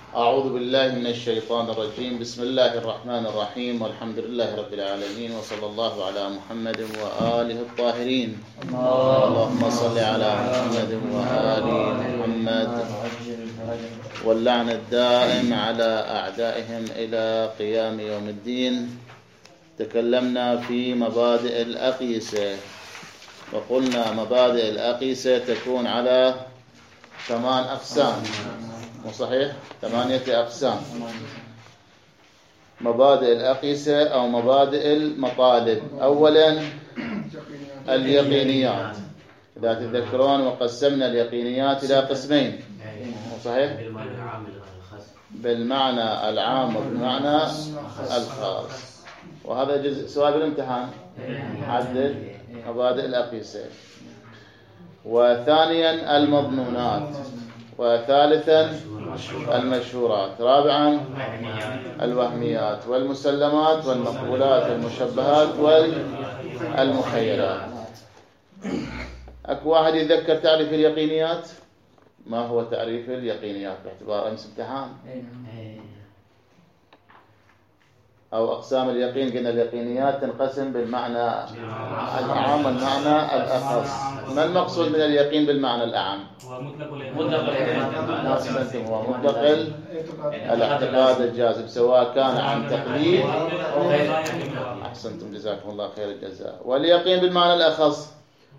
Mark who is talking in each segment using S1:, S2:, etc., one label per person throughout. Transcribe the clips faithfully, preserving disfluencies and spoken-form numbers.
S1: أعوذ بالله من الشيطان الرجيم. بسم الله الرحمن الرحيم، والحمد لله رب العالمين، وصلى الله على محمد وآله الطاهرين. اللهم صل على محمد وآل محمد، واللعن الدائم على أعدائهم إلى قيام يوم الدين. تكلمنا في مبادئ الأقيسة، وقلنا مبادئ الأقيسة تكون على ثمان أقسام، مو صحيح؟ ثمانية أقسام. مبادئ الأقيسة أو مبادئ المطالب. أولا اليقينيات، إذا تذكرون وقسمنا اليقينيات إلى قسمين، مو صحيح؟ بالمعنى العام وبالمعنى الخاص. وهذا جزء سؤال بالامتحان، حدد مبادئ الأقيسة. وثانيا المضمونات، وثالثا المشهورات، رابعا الوهميات والمسلمات والمقبولات والمشبهات والمخيلات. اكو واحد يتذكر تعريف اليقينيات؟ ما هو تعريف اليقينيات باعتبار امس امتحان؟ أو أقسام اليقين. قلنا اليقينيات تنقسم بالمعنى الأعم والمعنى الأخص. ما المقصود من اليقين بالمعنى الأعم؟
S2: هو مطلق
S1: الاعتقاد. هو مطلق الاعتقاد الجازم، سواء كان عن تقليد. أحسنتم، جزاكم الله خير الجزاء. واليقين بالمعنى الأخص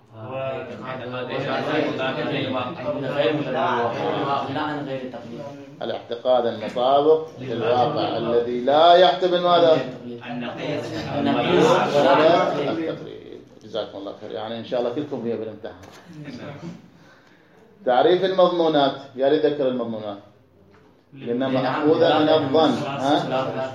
S1: الاعتقاد المطابق للواقع الذي لا يحتمل ماذا؟ النقيض ولا التقليد. جزاكم الله خير. يعني إن شاء الله كلكم هي بالامتحان. تعريف المضمونات، يا ريت ذكر المضمونات. لأنها مأخوذة من الظن. ها؟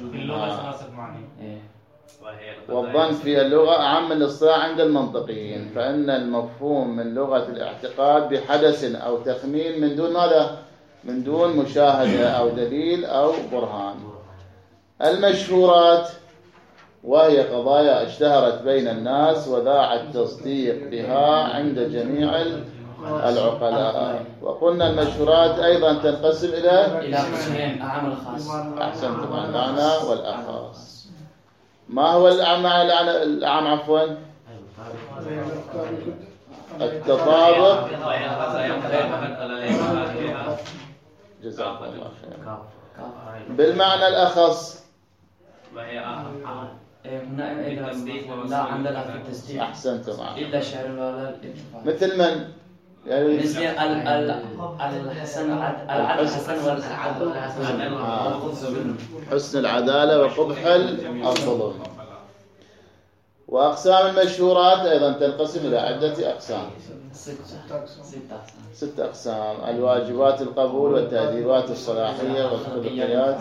S1: والظن في اللغة أعم من الاصطلاح عند المنطقيين، فإن المفهوم من لغة الاعتقاد بحدث أو تخمين من دون ماذا؟ من دون مشاهدة أو دليل أو برهان. المشهورات وهي قضايا اشتهرت بين الناس وذاع التصديق بها عند جميع العقلاء. وقلنا المشهورات أيضا تنقسم إلى
S3: إلى قسمين، أعم والخاص.
S1: أحسنتم، المعنى والأخص. ما هو الأعم؟ الأعم عفوا التطابق. جزاكم الله خير. بالمعنى الأخص
S3: لا عندنا في التصديق.
S1: أحسنتم.
S3: إلا شعر ولا الاتفاق.
S1: مثل من؟ يعني
S3: مثل الحسن الحسن والعدل.
S1: حسن العدالة وقبح الظلم. وأقسام المشهورات أيضا تنقسم إلى عدة أقسام، ست أقسام: الواجبات القبول والتأديبات الصلاحية والخلقيات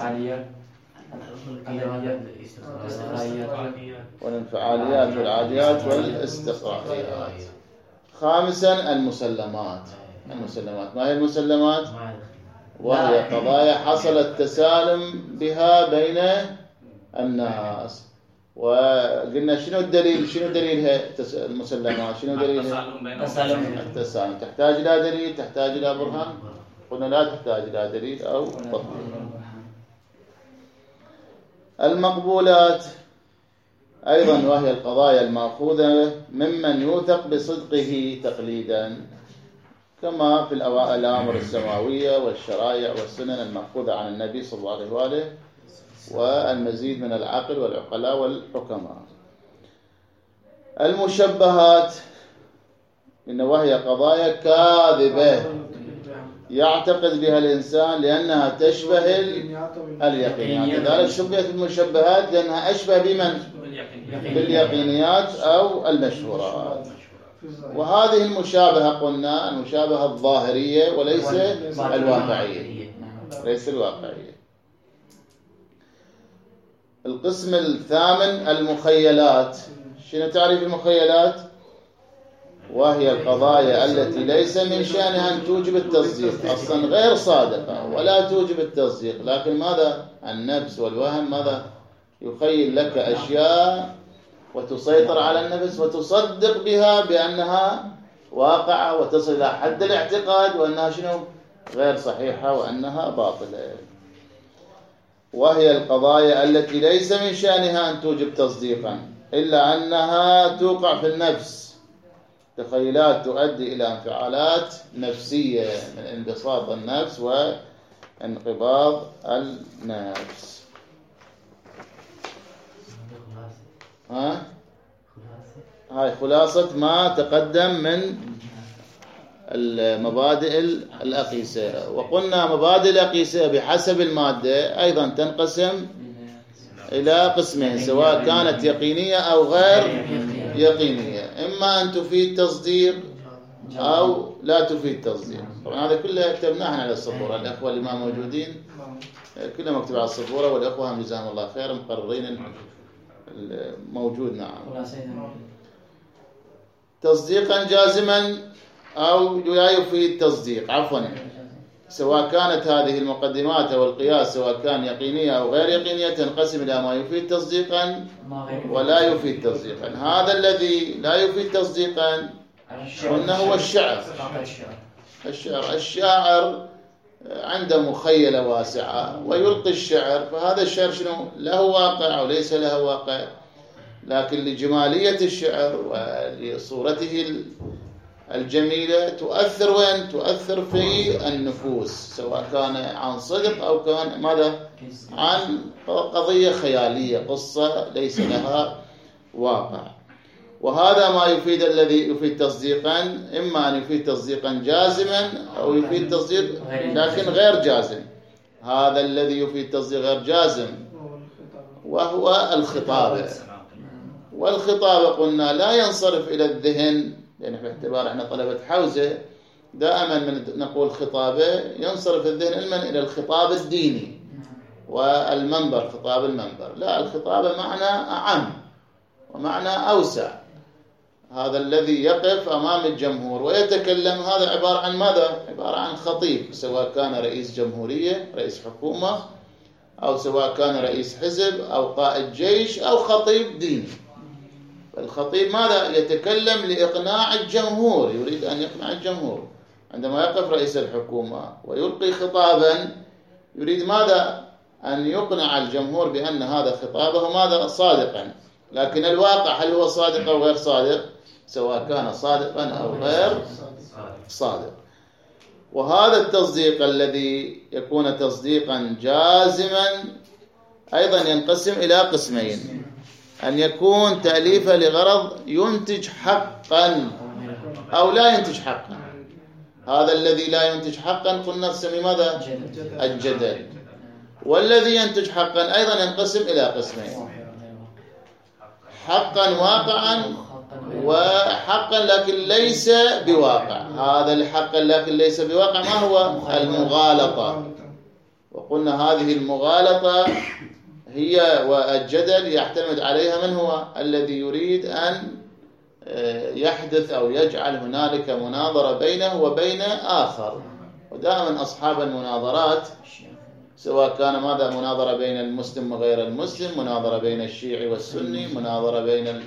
S1: والانفعاليات والعاديات والاستقراريات. خامسا المسلمات. المسلمات ما هي المسلمات؟ وهي قضايا حصل التسالم بها بين الناس. وقلنا شنو الدليل؟ شنو دليلها المسلمات؟ شنو دليلها؟ التسالم. تحتاج إلى دليل؟ تحتاج إلى برهان؟ قلنا لا تحتاج إلى دليل أو تطبيق. المقبولات أيضا وهي القضايا المأخوذة ممن يوثق بصدقه تقليدا، كما في الأوامر السماوية والشرائع والسنن المأخوذة عن النبي صلى الله عليه وآله، والمزيد من العقل والعقلاء والحكماء. المشبهات إن وهي قضايا كاذبة يعتقد بها الإنسان لأنها تشبه اليقينيات. لذلك شبهت المشبهات لأنها أشبه بمن؟ باليقينيات أو المشهورات. وهذه المشابهة قلنا المشابهة الظاهرية وليس الواقعية، ليس الواقعية. القسم الثامن المخيلات. شنو تعريف المخيلات؟ وهي القضايا التي ليس من شأنها أن توجب التصديق، أصلا غير صادقة ولا توجب التصديق، لكن ماذا؟ النفس والوهم ماذا؟ يخيل لك أشياء وتسيطر على النفس وتصدق بها بأنها واقعة وتصل إلى حد الاعتقاد وأنها شنو؟ غير صحيحة وأنها باطلة، وهي القضايا التي ليس من شأنها أن توجب تصديقا إلا أنها توقع في النفس، تخيلات تؤدي إلى انفعالات نفسية من انبساط النفس وانقباض النفس. ها؟ هاي خلاصة ما تقدم من المبادئ الأقيسة. وقلنا مبادئ الأقيسة بحسب المادة أيضا تنقسم إلى قسمين، سواء كانت يقينية أو غير يقينية، إما أن تفيد تصديق أو لا تفيد تصديق. طبعا هذا كله كتبناه على السبورة، الأخوة اللي ما موجودين كله مكتوب على السبورة، والأخوة هم جزاهم الله خير مقررين موجود. نعم. تصديقا جازما أو لا يفيد تصديق، عفوا، سواء كانت هذه المقدمات أو القياس سواء كان يقينية أو غير يقينية تنقسم إلى ما يفيد تصديقا ولا يفيد تصديقا. هذا الذي لا يفيد تصديقا قلنا هو الشعر. الشعر الشاعر عنده مخيلة واسعة ويلقي الشعر، فهذا الشعر شنو له واقع أو ليس له واقع، لكن لجمالية الشعر ولصورته الجميلة تؤثر وين؟ تؤثر في النفوس، سواء كان عن صدق أو كان ماذا؟ عن قضية خيالية، قصة ليس لها واقع. وهذا ما يفيد الذي يفيد تصديقا، إما أن يفيد تصديقا جازما أو يفيد تصديق لكن غير جازم. هذا الذي يفيد تصديق غير جازم وهو الخطابة. والخطابة قلنا لا ينصرف إلى الذهن، لأن في اعتبار احنا طلبة حوزة دائما من نقول خطابة ينصرف الذهن علما إلى الخطاب الديني والمنبر، خطاب المنبر. لا، الخطابة معنى أعم ومعنى أوسع. هذا الذي يقف أمام الجمهور ويتكلم هذا عبارة عن ماذا؟ عبارة عن خطيب، سواء كان رئيس جمهورية، رئيس حكومة، أو سواء كان رئيس حزب أو قائد جيش أو خطيب ديني. الخطيب ماذا؟ يتكلم لإقناع الجمهور، يريد أن يقنع الجمهور. عندما يقف رئيس الحكومة ويلقي خطابا يريد ماذا؟ أن يقنع الجمهور بأن هذا خطابه ماذا؟ صادقا. لكن الواقع هل هو صادق أو غير صادق؟ سواء كان صادقا أو غير صادق. وهذا التصديق الذي يكون تصديقا جازما أيضا ينقسم إلى قسمين: أن يكون تأليفه لغرض ينتج حقا أو لا ينتج حقا. هذا الذي لا ينتج حقا قلنا نسميه ماذا؟ الجدل. والذي ينتج حقا أيضا ينقسم إلى قسمين: حقا واقعا وحقا لكن ليس بواقع. هذا الحق لكن ليس بواقع ما هو؟ المغالطة. وقلنا هذه المغالطة هي والجدل يعتمد عليها من هو؟ الذي يريد أن يحدث أو يجعل هنالك مناظرة بينه وبين آخر. ودائما أصحاب المناظرات سواء كان ماذا؟ مناظرة بين المسلم وغير المسلم، مناظرة بين الشيعي والسني، مناظرة بين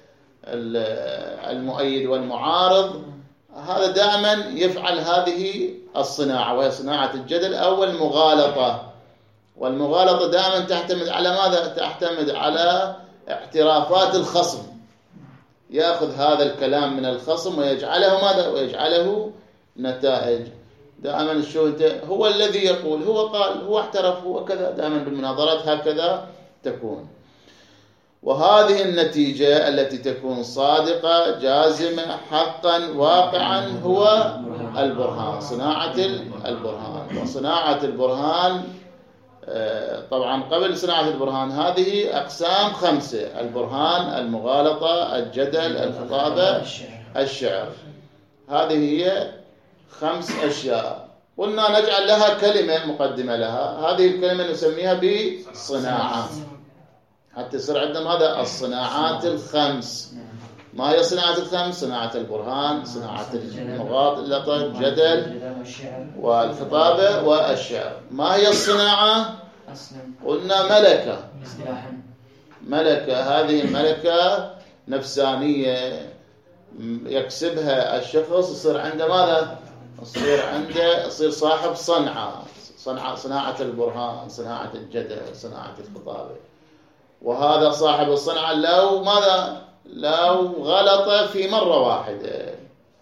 S1: المؤيد والمعارض، هذا دائما يفعل هذه الصناعة وهي صناعة الجدل أو المغالطة. والمغالطة دائما تعتمد على ماذا؟ تعتمد على اعترافات الخصم. يأخذ هذا الكلام من الخصم ويجعله ماذا؟ ويجعله نتائج. دائما شو انت هو الذي يقول، هو قال، هو اعترف، هو كذا. دائما بالمناظرات هكذا تكون. وهذه النتيجة التي تكون صادقة جازمة حقا واقعا هو البرهان، صناعة البرهان. وصناعة البرهان طبعا قبل صناعة البرهان هذه أقسام خمسة: البرهان، المغالطة، الجدل، الخطابة، الشعر. هذه هي خمس أشياء. قلنا نجعل لها كلمة مقدمة لها، هذه الكلمة نسميها بصناعة، حتى يصير عندنا هذا الصناعات الخمس. ما هي الصناعات الخمس؟ صناعة البرهان، صناعة المغالطة، الجدل والخطابة والشعر. ما هي الصناعة؟ قلنا ملكة. ملكة، هذه الملكة نفسانية يكسبها الشخص، يصير عنده ماذا؟ يصير عنده يصير صاحب صنعة، صنعة صناعة البرهان، صناعة الجدل، صناعة الخطابة. وهذا صاحب الصنعة لو ماذا؟ لو غلط في مرة واحدة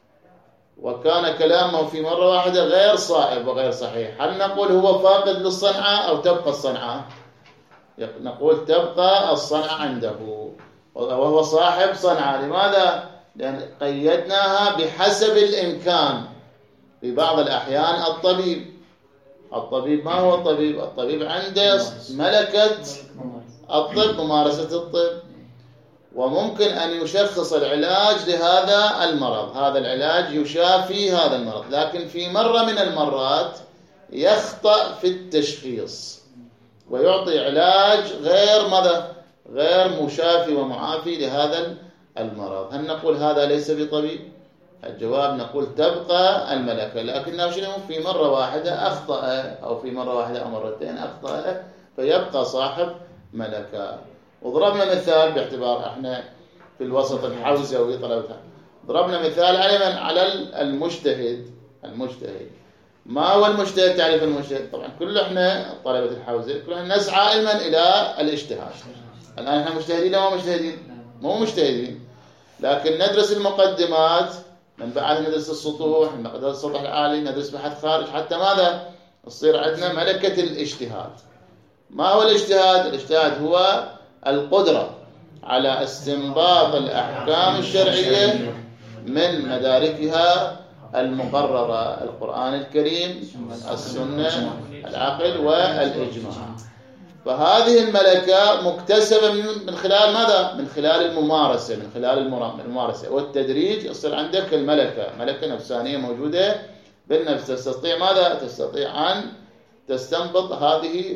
S1: وكان كلامه في مرة واحدة غير صائب وغير صحيح، هل نقول هو فاقد للصنعة أو تبقى الصنعة؟ نقول تبقى الصنعة عنده وهو صاحب صنعة. لماذا؟ لأن قيدناها بحسب الإمكان. في بعض الأحيان الطبيب الطبيب ما هو الطبيب؟ الطبيب عنده ملكة الطب، ممارسة الطب، وممكن أن يشخص العلاج لهذا المرض، هذا العلاج يشافي هذا المرض، لكن في مرة من المرات يخطأ في التشخيص ويعطي علاج غير ماذا؟ غير مشافي ومعافي لهذا المرض. هل نقول هذا ليس بطبيب؟ الجواب نقول تبقى الملكة، لكنه شنو؟ في مرة واحدة أخطأ أو في مرة واحدة أو مرتين أخطأ فيبقى صاحب ملكة. وضربنا مثال باعتبار احنا في الوسط الحوزوي طلبتها، ضربنا مثال على من؟ على المجتهد. المجتهد ما هو المجتهد؟ تعريف المجتهد طبعا كل احنا طلبة الحوزة كلنا نسعى علما الى الاجتهاد. الان احنا مجتهدين او مجتهدين؟ مو مجتهدين، لكن ندرس المقدمات، من بعد ندرس السطوح، ندرس السطح العالي، ندرس بحث خارج، حتى ماذا؟ يصير عندنا ملكة الاجتهاد. ما هو الاجتهاد؟ الاجتهاد هو القدرة على استنباط الأحكام الشرعية من مداركها المقررة، القرآن الكريم، السنة، العقل والإجماع. فهذه الملكة مكتسبة من خلال ماذا؟ من خلال الممارسة، من خلال الممارسة والتدريج يصير عندك الملكة، ملكة نفسانية موجودة بالنفس، تستطيع ماذا؟ تستطيع أن تستنبط هذه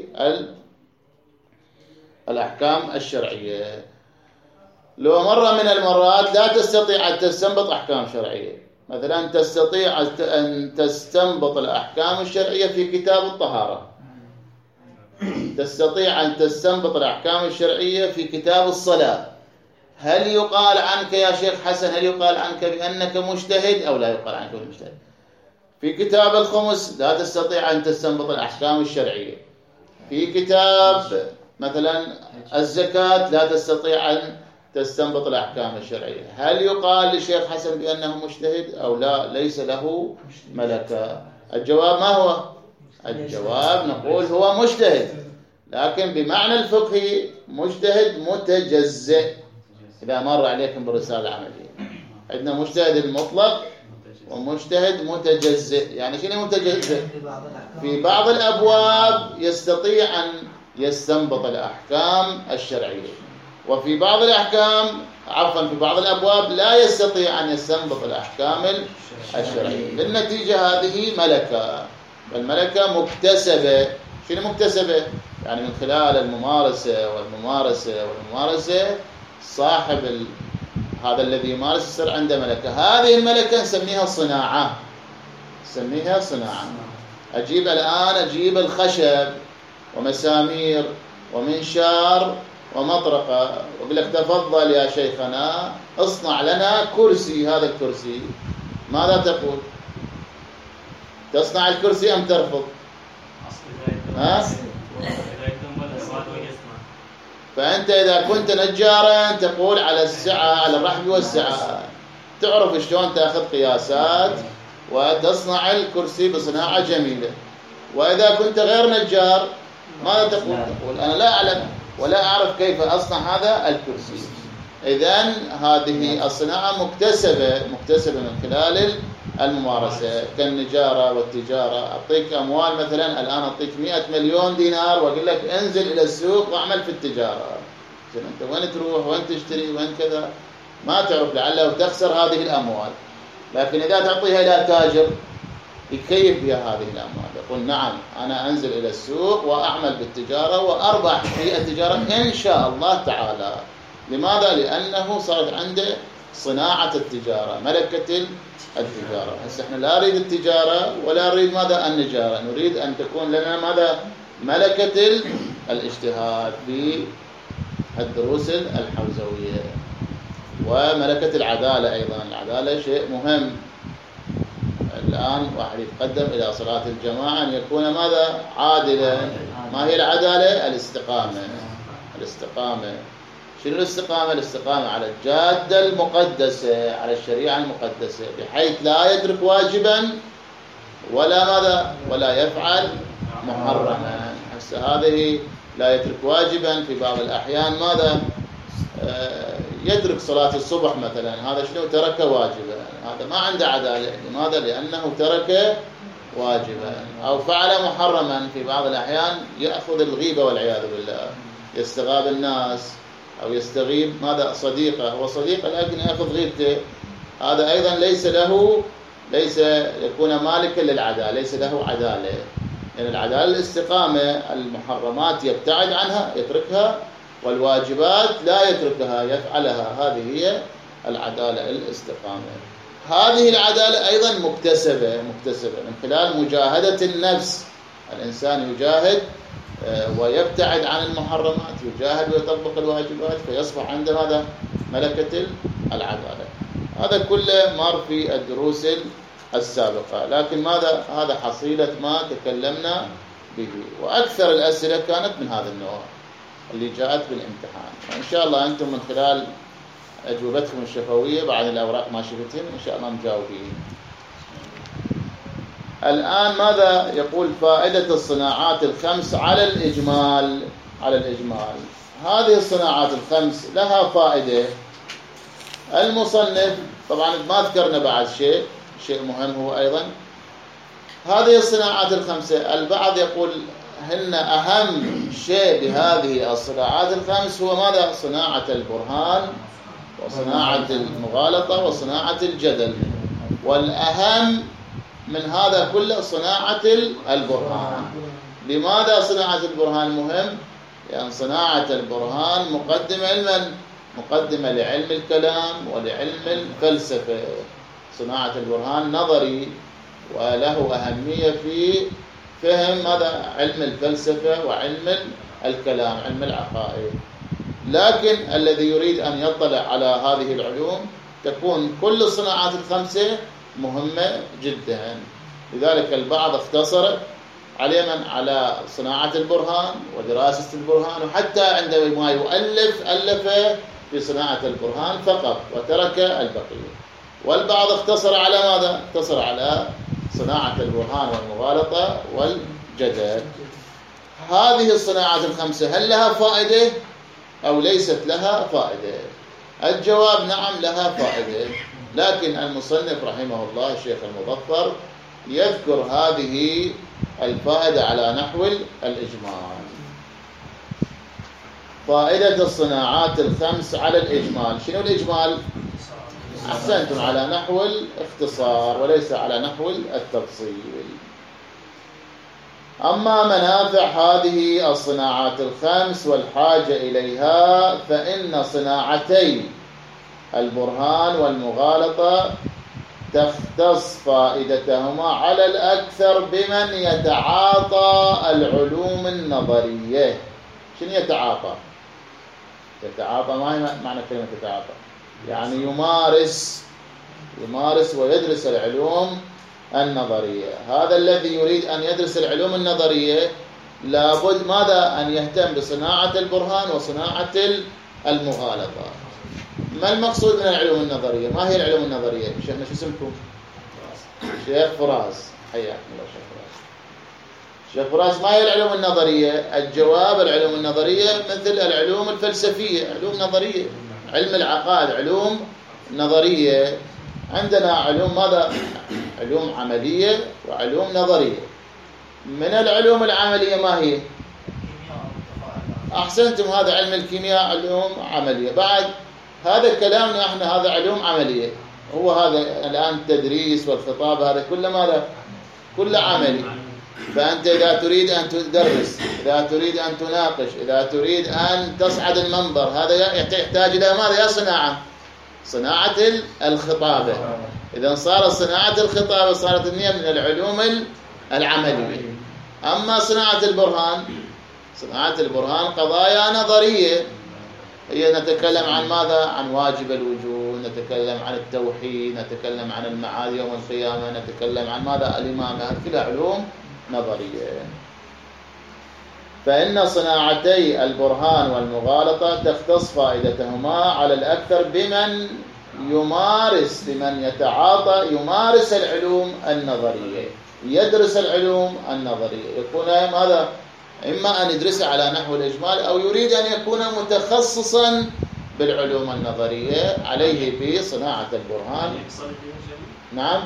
S1: الأحكام الشرعية. لو مرة من المرات لا تستطيع أن تستنبط أحكام شرعية، مثلا تستطيع أن تستنبط الأحكام الشرعية في كتاب الطهارة، تستطيع أن تستنبط الأحكام الشرعية في كتاب الصلاة، هل يقال عنك يا شيخ حسن، هل يقال عنك بأنك مجتهد أو لا يقال عنك مجتهد؟ في كتاب الخمس لا تستطيع أن تستنبط الأحكام الشرعية. في كتاب مثلا الزكاة لا تستطيع أن تستنبط الأحكام الشرعية، هل يقال لشيخ حسن بأنه مجتهد أو لا؟ ليس له ملكة. الجواب ما هو؟ الجواب نقول هو مجتهد، لكن بمعنى الفقهي مجتهد متجزئ. إذا مر عليكم بالرسالة العملية عندنا مجتهد المطلق ومجتهد متجزئ. يعني شنو متجزئ؟ في بعض الأبواب يستطيع أن يستنبط الأحكام الشرعية، وفي بعض الأحكام عفوا في بعض الأبواب لا يستطيع أن يستنبط الأحكام الشرعية. بالنتيجة هذه ملكة، والملكة مكتسبة. شنو مكتسبة؟ يعني من خلال الممارسة والممارسة والممارسة صاحب ال... هذا الذي يمارس يصير عنده ملكة. هذه الملكة نسميها صناعة، نسميها صناعة. أجيب الآن أجيب الخشب ومسامير ومنشار ومطرقة وأقول لك تفضل يا شيخنا اصنع لنا كرسي. هذا الكرسي ماذا تقول؟ تصنع الكرسي أم ترفض؟ ها؟ فأنت إذا كنت نجارا تقول على السعة، على الرحب والسعة، تعرف شلون تأخذ قياسات وتصنع الكرسي بصناعة جميلة. وإذا كنت غير نجار ماذا تقول؟ تقول أنا لا أعلم ولا أعرف كيف أصنع هذا الكرسي. إذن هذه الصناعة مكتسبة مكتسبة من خلال الممارسة، كالنجارة والتجارة. أعطيك أموال مثلا الآن، أعطيك مئة مليون دينار وأقول لك انزل إلى السوق واعمل في التجارة. أنت وين تروح وين تشتري وين كذا ما تعرف، لعله تخسر هذه الأموال. لكن إذا تعطيها إلى تاجر يكيف بها هذه الأموال، يقول نعم أنا أنزل إلى السوق وأعمل بالتجارة وأربح في التجارة إن شاء الله تعالى. لماذا؟ لأنه صارت عنده صناعة التجارة، ملكة التجارة. هسه احنا لا نريد التجارة ولا نريد ماذا؟ النجارة، نريد أن تكون لنا ماذا؟ ملكة الاجتهاد بالدروس الحوزوية، وملكة العدالة أيضا. العدالة شيء مهم، الآن واحد يتقدم إلى صلاة الجماعة أن يكون ماذا؟ عادلا. ما هي العدالة؟ الاستقامة. الاستقامة شنو الاستقامة؟ الاستقامة على الجادة المقدسة، على الشريعة المقدسة، بحيث لا يترك واجبا ولا ماذا؟ ولا يفعل محرما. هسه هذه لا يترك واجبا في بعض الأحيان ماذا؟ آه يترك صلاة الصبح مثلا، هذا شنو؟ ترك واجبا، هذا ما عنده عدالة. لماذا؟ لأنه ترك واجبا. أو فعل محرما في بعض الأحيان، يأخذ الغيبة والعياذ بالله، يستغاب الناس أو يستغيب ماذا؟ صديقه، هو صديق لكن يأخذ غيبته، هذا أيضا ليس له، ليس يكون مالكا للعدالة، ليس له عدالة. لأن يعني العدالة الاستقامة، المحرمات يبتعد عنها يتركها، والواجبات لا يتركها يفعلها، هذه هي العدالة الاستقامة. هذه العدالة أيضا مكتسبة، مكتسبة من خلال مجاهدة النفس. الإنسان يجاهد ويبتعد عن المحرمات، يجاهد ويطبق الواجبات، فيصبح عنده هذا ملكة العدالة. هذا كله مر في الدروس السابقة، لكن ماذا؟ هذا حصيلة ما تكلمنا به، وأكثر الأسئلة كانت من هذا النوع اللي جاءت بالامتحان. وإن شاء الله أنتم من خلال أجوبتكم الشفوية بعد الأوراق ما شفتهم إن شاء الله مجاوبين. الآن ماذا يقول؟ فائدة الصناعات الخمس على الإجمال. على الإجمال هذه الصناعات الخمس لها فائدة. المصنف طبعا ما ذكرنا بعد شيء شيء مهم هو أيضا هذه الصناعات الخمسة. البعض يقول هن أهم شيء بهذه الصناعات الخمس هو ماذا؟ صناعة البرهان، وصناعة المغالطة، وصناعة الجدل. والأهم من هذا كله صناعة البرهان. لماذا صناعة البرهان مهم؟ لأن صناعة البرهان مقدمة لمن؟ مقدمة لعلم الكلام ولعلم الفلسفة. صناعة البرهان نظري وله أهمية في فهم ماذا؟ علم الفلسفة وعلم الكلام، علم العقائد. لكن الذي يريد أن يطلع على هذه العلوم تكون كل الصناعات الخمسة مهمة جدا. لذلك البعض اختصر على من؟ على صناعة البرهان ودراسة البرهان، وحتى عندما يؤلف ألف في صناعة البرهان فقط وترك البقية. والبعض اختصر على ماذا؟ اختصر على صناعة البرهان والمغالطة والجدل. هذه الصناعات الخمسة هل لها فائدة أو ليست لها فائدة؟ الجواب نعم لها فائدة، لكن المصنف رحمه الله الشيخ المظفر يذكر هذه الفائدة على نحو الإجمال. فائدة الصناعات الخمس على الإجمال. شنو الإجمال؟ أحسنتم، على نحو الاختصار وليس على نحو التفصيل. أما منافع هذه الصناعات الخمس والحاجة إليها، فإن صناعتي البرهان والمغالطة تختص فائدتهما على الأكثر بمن يتعاطى العلوم النظرية. شنو يتعاطى؟ يتعاطى ما هي معنى كلمة يتعاطى؟ يعني يمارس يمارس ويدرس العلوم النظرية. هذا الذي يريد أن يدرس العلوم النظرية لابد ماذا؟ أن يهتم بصناعة البرهان وصناعة المغالطة. ما المقصود من العلوم النظرية؟ ما هي العلوم النظرية؟ شيخنا شو اسمكم؟ شيخ فراس، حياكم الله شيخ فراس. شيخ فراس، ما هي العلوم النظرية؟ الجواب العلوم النظرية مثل العلوم الفلسفية، علوم نظرية. علم العقائد علوم نظرية. عندنا علوم ماذا؟ علوم عملية وعلوم نظرية. من العلوم العملية ما هي؟ أحسنتم، هذا علم الكيمياء علوم عملية. بعد هذا كلامنا احنا هذا علوم عملية، هو هذا الآن التدريس والخطاب هذا كله ماذا؟ كله عملي. فأنت إذا تريد أن تدرس، إذا تريد أن تناقش، إذا تريد أن تصعد المنبر، هذا يحتاج إلى ماذا؟ يا صناعة صناعة الخطابة. إذا صار صناعة الخطابة صارت النية من العلوم العملية. أما صناعة البرهان، صناعة البرهان قضايا نظرية، هي نتكلم عن ماذا؟ عن واجب الوجود، نتكلم عن التوحيد، نتكلم عن المعاد يوم القيامة، نتكلم عن ماذا الإمامة، هذه كلها علوم نظرية. فإن صناعتي البرهان والمغالطة تختص فائدتهما على الأكثر بمن يمارس بمن يتعاطى يمارس العلوم النظرية، يدرس العلوم النظرية، يكون هذا إما أن يدرسها على نحو الإجمال أو يريد أن يكون متخصصا بالعلوم النظرية، عليه بصناعة البرهان. نعم.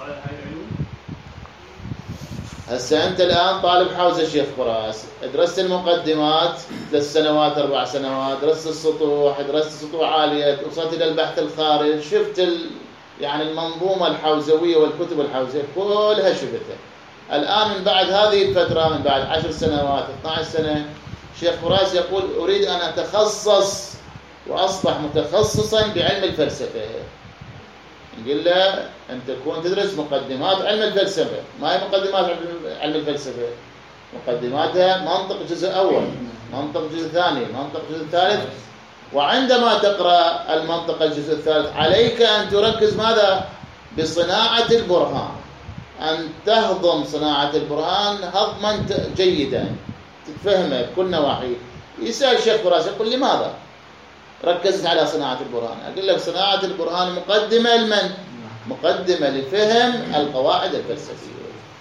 S1: هسه أنت الآن طالب حوزة شيخ فراس، درست المقدمات ثلاث سنوات أربع سنوات، درست السطوح، درست سطوح عالية، وصلت إلى البحث الخارج، شفت ال... يعني المنظومة الحوزوية والكتب الحوزوية كلها شفتها. الآن من بعد هذه الفترة، من بعد عشر سنوات اثنتي عشرة سنة، شيخ فراس يقول أريد أن أتخصص وأصبح متخصصا بعلم الفلسفة. نقول له أن تكون تدرس مقدمات علم الفلسفة. ما هي مقدمات علم الفلسفة؟ مقدماتها منطق جزء أول، منطق جزء ثاني، منطق جزء ثالث. وعندما تقرأ المنطق الجزء الثالث عليك أن تركز ماذا؟ بصناعة البرهان، أن تهضم صناعة البرهان هضما جيدا تفهمه بكل نواحيه. يسأل الشيخ فراس يقول لماذا ركزت على صناعة البرهان؟ أقول لك صناعة البرهان مقدمة لمن؟ مقدمة لفهم القواعد الفلسفية.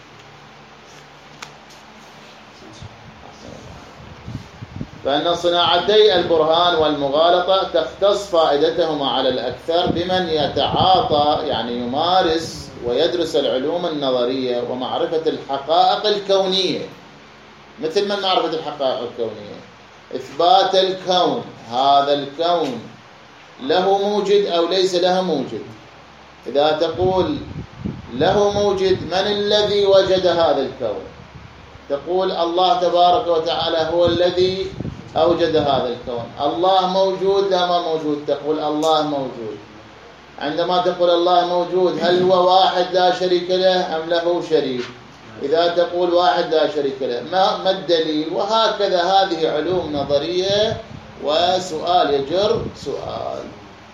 S1: فإن صناعتي البرهان والمغالطة تختص فائدتهما على الأكثر بمن يتعاطى يعني يمارس ويدرس العلوم النظرية ومعرفة الحقائق الكونية. مثل من معرفة الحقائق الكونية؟ إثبات الكون، هذا الكون له موجد أو ليس له موجد. إذا تقول له موجد، من الذي وجد هذا الكون؟ تقول الله تبارك وتعالى هو الذي أوجد هذا الكون. الله موجود لا ما موجود؟ تقول الله موجود. عندما تقول الله موجود، هل هو واحد لا شريك له أم له شريك؟ إذا تقول واحد لا شريك له، ما, ما الدليل؟ وهكذا هذه علوم نظرية، وسؤال يجر سؤال.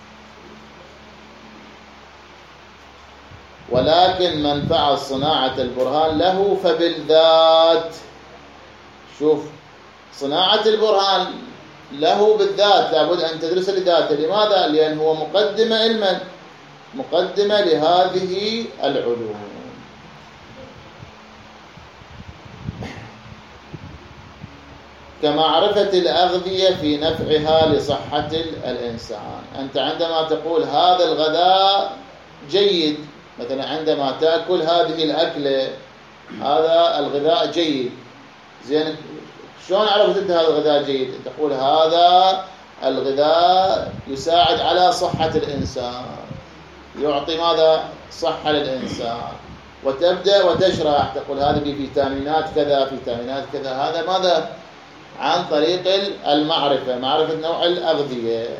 S1: ولكن من فعل صناعة البرهان له فبالذات. شوف، صناعة البرهان له بالذات لابد أن تدرس لذاته. لماذا؟ لأن هو مقدمة علما، مقدمة لهذه العلوم. كمعرفة الأغذية في نفعها لصحة الإنسان. أنت عندما تقول هذا الغذاء جيد، مثلا عندما تأكل هذه الأكلة، هذا الغذاء جيد، زين، شلون عرفت أنت هذا الغذاء جيد؟ تقول هذا الغذاء يساعد على صحة الإنسان، يعطي ماذا؟ صحة للإنسان. وتبدأ وتشرح، تقول هذا بفيتامينات كذا، فيتامينات كذا. هذا ماذا؟ عن طريق المعرفة، معرفة نوع الأغذية.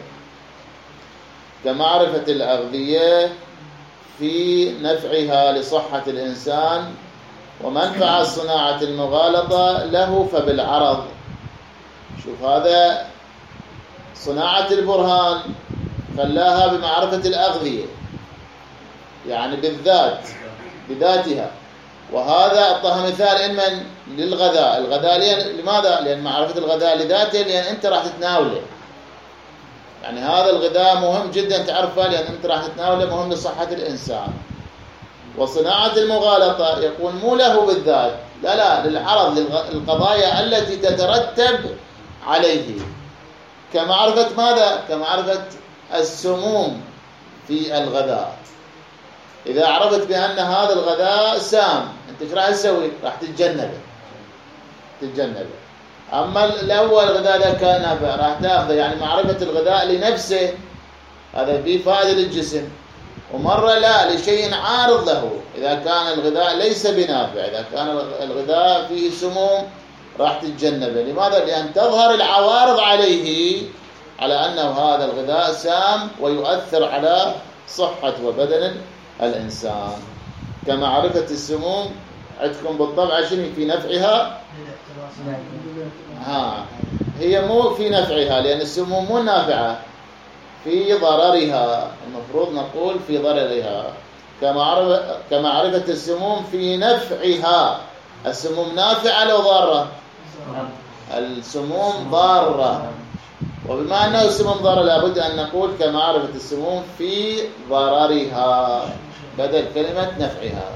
S1: كمعرفة الأغذية في نفعها لصحة الإنسان. ومنفعة صناعة المغالطة له فبالعرض. شوف، هذا صناعة البرهان خلاها بمعرفة الأغذية، يعني بالذات بذاتها. وهذا أعطاها مثال إنمن للغذاء. الغذاء لماذا؟ لأن معرفة الغذاء لذاته، لأن أنت راح تتناوله. يعني هذا الغذاء مهم جدا تعرفه، لأن أنت راح تتناوله، مهم لصحة الإنسان. وصناعة المغالطة يكون مو له بالذات، لا لا، للعرض، للقضايا التي تترتب عليه. كمعرفة ماذا؟ كمعرفة السموم في الغذاء. إذا عرفت بأن هذا الغذاء سام، أنت ايش راح تسوي؟ راح تتجنبه تتجنبه. أما الأول الغذاء ده كان نافع، راح تأخذه. يعني معرفة الغذاء لنفسه هذا فيه فائدة للجسم، ومرة لا، لشيء عارض له. إذا كان الغذاء ليس بنافع، إذا كان الغذاء فيه سموم، راح تتجنبه. لماذا؟ لأن تظهر العوارض عليه على أنه هذا الغذاء سام ويؤثر على صحة وبدن الإنسان. كمعرفة السموم عندكم بالطبع شنو في نفعها؟ ها، هي مو في نفعها، لأن السموم مو نافعة. في ضررها، المفروض نقول في ضررها، كمعرفة السموم في نفعها. السموم نافعة لو ضارة؟ السموم ضارة، وبما أنه السموم ضارة لابد أن نقول كمعرفة السموم في ضررها بدل كلمة نفعها.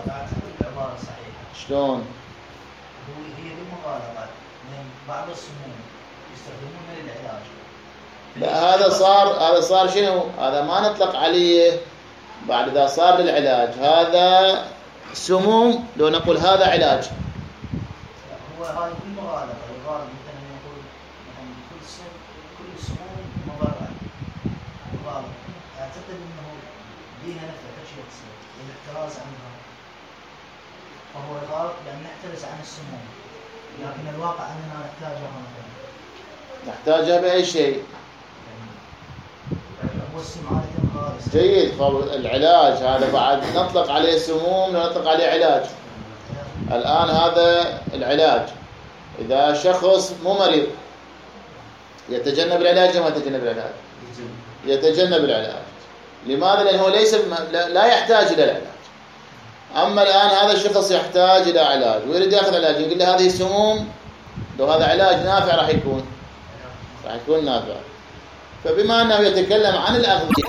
S1: شلون؟
S2: هي بالمغالطة من بعض السموم يستخدمونها للعلاج.
S1: لا، هذا صار هذا صار شنو؟ هذا ما نطلق عليه بعد إذا صار للعلاج. هذا سموم لو نقول هذا علاج.
S2: هو هاي بالمغالطة، الغالب مثلا يقول مثلا كل سم كل السموم مضرة. الغالب أعتقد إنه ليها نفع كشيء يصير للاحتراز عنها. فهو الغالب لأن نحترز عن السموم، لكن الواقع أننا نحتاجها مثلا.
S1: نحتاجها بأي شيء.
S2: هو السم عادة خالص.
S1: جيد. العلاج هذا بعد نطلق عليه سموم، نطلق عليه علاج. الآن هذا العلاج، إذا شخص مو مريض يتجنب العلاج أو ما يتجنب العلاج؟ يتجنب العلاج. لماذا؟ لأنه ليس لا يحتاج إلى العلاج. أما الآن هذا الشخص يحتاج إلى علاج ويريد يأخذ علاج، يقول له هذه سموم، لو هذا علاج نافع راح يكون راح يكون نافع. فبما أنه يتكلم عن الأغذية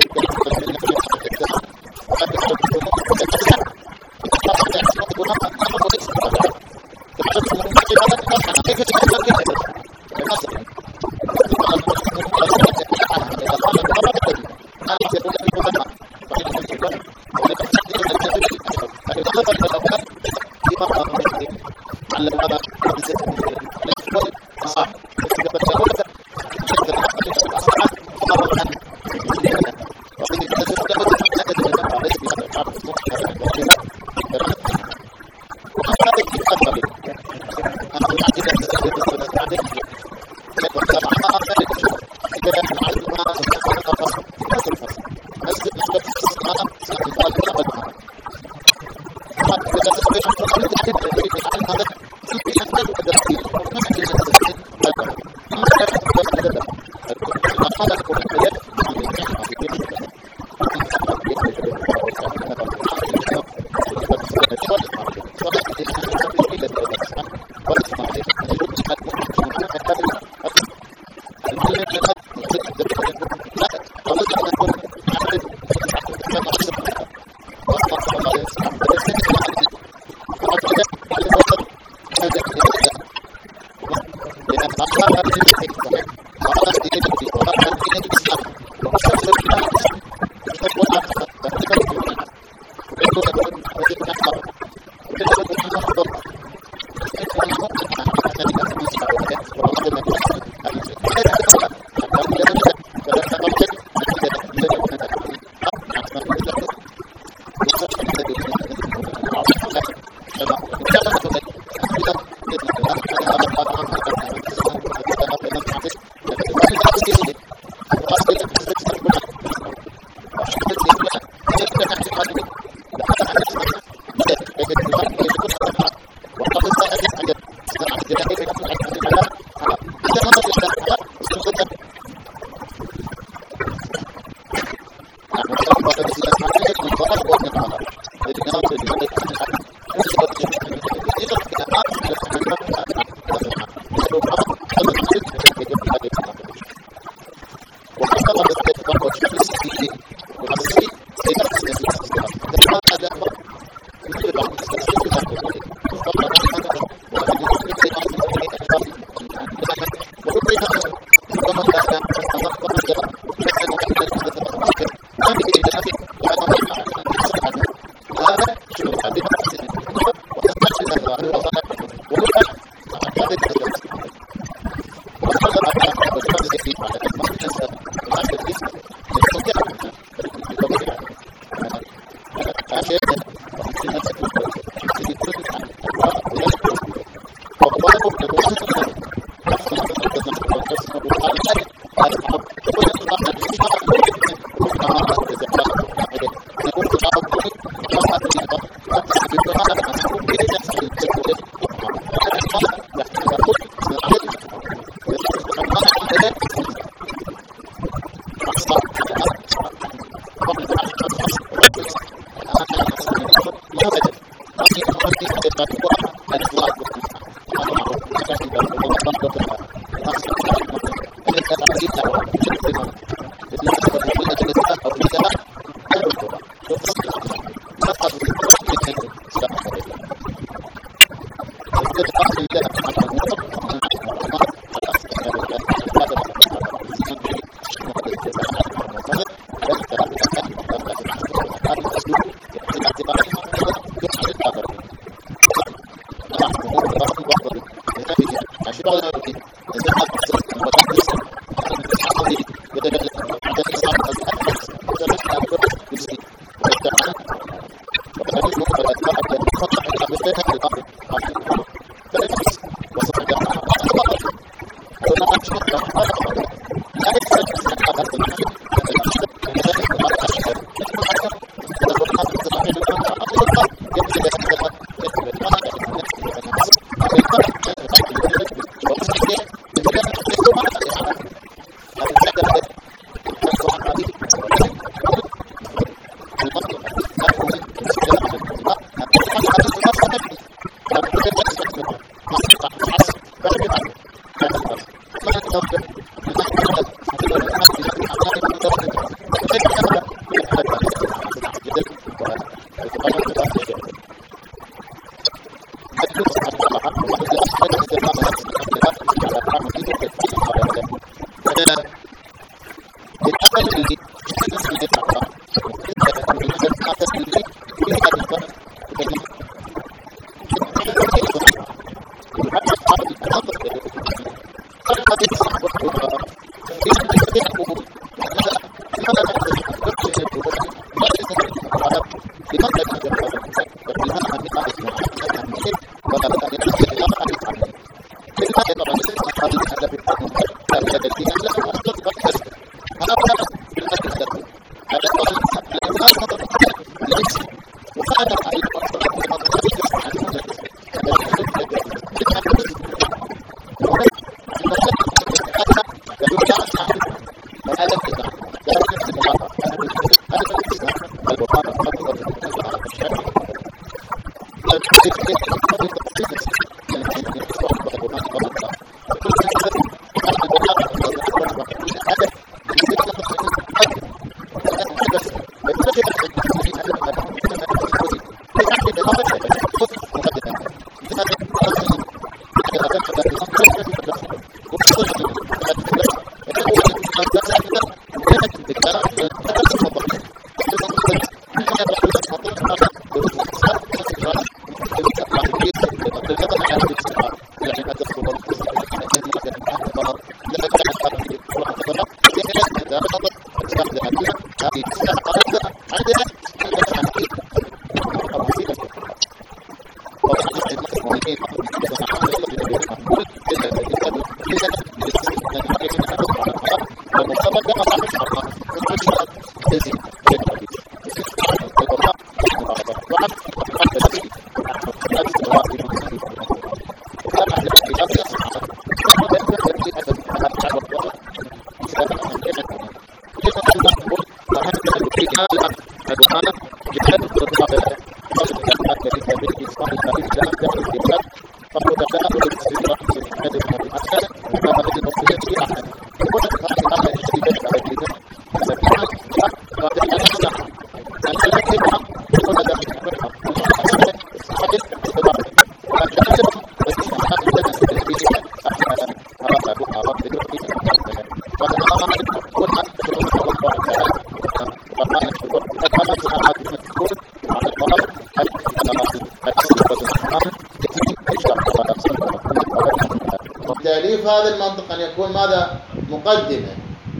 S1: تأليف هذا المنطق أن يكون ماذا؟ مقدمة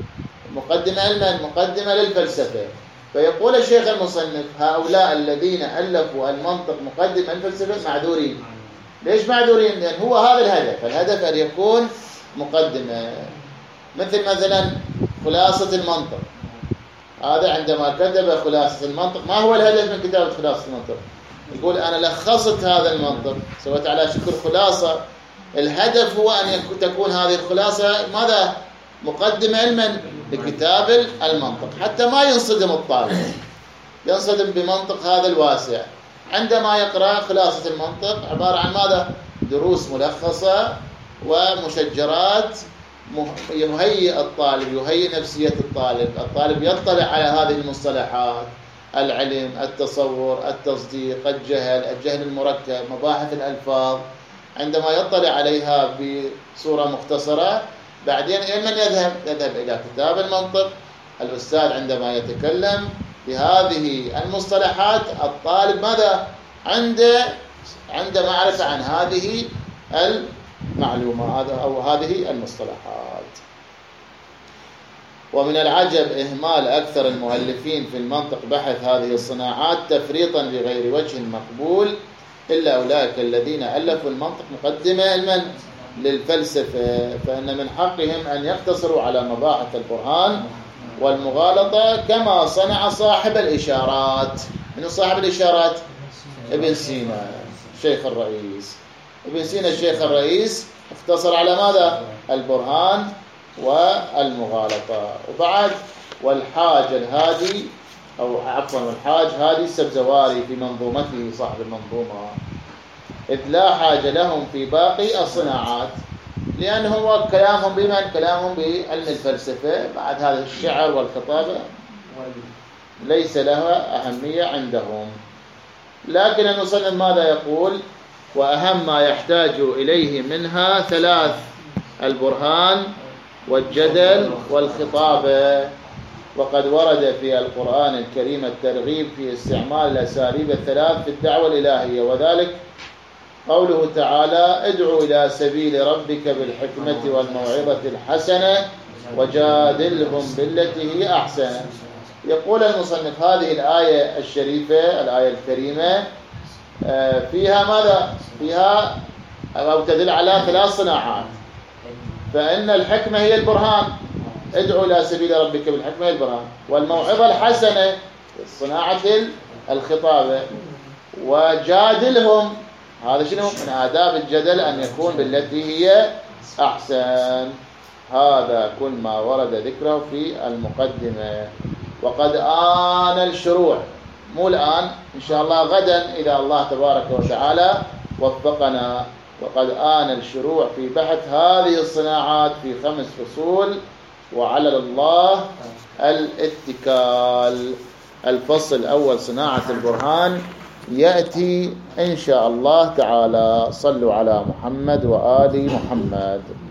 S1: مقدمة علما مقدمة للفلسفة. فيقول الشيخ المصنف هؤلاء الذين ألفوا المنطق مقدمة الفلسفة معذورين. ليش معذورين؟ لأن هو هذا الهدف، الهدف أن يكون مقدمة. مثل مثلا خلاصة المنطق، هذا عندما كتب خلاصة المنطق ما هو الهدف من كتابة خلاصة المنطق؟ يقول أنا لخصت هذا المنطق سويت على شكل خلاصة. الهدف هو أن تكون هذه الخلاصة ماذا؟ مقدمة علما لكتاب المنطق، حتى ما ينصدم الطالب، ينصدم بمنطق هذا الواسع. عندما يقرأ خلاصة المنطق عبارة عن ماذا؟ دروس ملخصة ومشجرات يهيئ الطالب، يهيئ نفسية الطالب. الطالب يطلع على هذه المصطلحات: العلم، التصور، التصديق، الجهل، الجهل المركب، مباحث الألفاظ. عندما يطلع عليها بصورة مختصرة بعدين إلى من يذهب؟ يذهب إلى كتاب المنطق. الأستاذ عندما يتكلم بهذه المصطلحات الطالب ماذا؟ عنده عنده معرفة عن هذه معلومة هذا أو هذه المصطلحات. ومن العجب إهمال أكثر المؤلفين في المنطق بحث هذه الصناعات تفريطا بغير وجه مقبول، إلا أولئك الذين ألفوا المنطق مقدمة المن للفلسفة، فإن من حقهم أن يقتصروا على مباحث البرهان والمغالطة كما صنع صاحب الإشارات. من صاحب الإشارات؟ ابن سينا الشيخ الرئيس. ابن سينا الشيخ الرئيس اقتصر على ماذا؟ البرهان والمغالطة. وبعد والحاج الهادي أو عفوا والحاج هادي السبزواري في منظومته صاحب المنظومة، إذ لا حاجة لهم في باقي الصناعات، لأن هو كلامهم بمن؟ كلامهم بعلم الفلسفة. بعد هذا الشعر والخطابة ليس لها أهمية عندهم. لكن المصنف ماذا يقول؟ وأهم ما يحتاج إليه منها ثلاث: البرهان والجدل والخطابة. وقد ورد في القرآن الكريم الترغيب في استعمال الأساليب الثلاث في الدعوة الإلهية، وذلك قوله تعالى: ادعو إلى سبيل ربك بالحكمة والموعظة الحسنة وجادلهم بالتي هي أحسن. يقول المصنف هذه الآية الشريفة الآية الكريمة فيها ماذا؟ فيها أو تدل على ثلاث صناعات. فإن الحكمة هي البرهان، ادعو إلى سبيل ربك بالحكمة هي البرهان، والموعظة الحسنة صناعة الخطابة، وجادلهم هذا شنو؟ من آداب الجدل أن يكون بالتي هي أحسن. هذا كل ما ورد ذكره في المقدمة. وقد آن الشروع، مو الآن، إن شاء الله غدا إذا الله تبارك وتعالى وفقنا. وقد آن الشروع في بحث هذه الصناعات في خمس فصول، وعلى الله الاتكال. الفصل الأول صناعة البرهان يأتي إن شاء الله تعالى. صلوا على محمد وآل محمد.